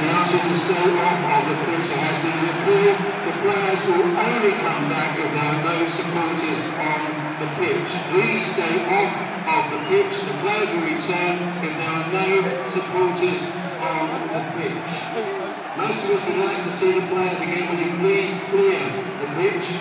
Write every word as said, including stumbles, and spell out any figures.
the answer to stay off of the pitch has been repealed. The players will only come back if there are no supporters on the pitch. Please stay off of the pitch. The players will return if there are no supporters on the pitch. Most of us would like to see the players again. Would you please clear the pitch?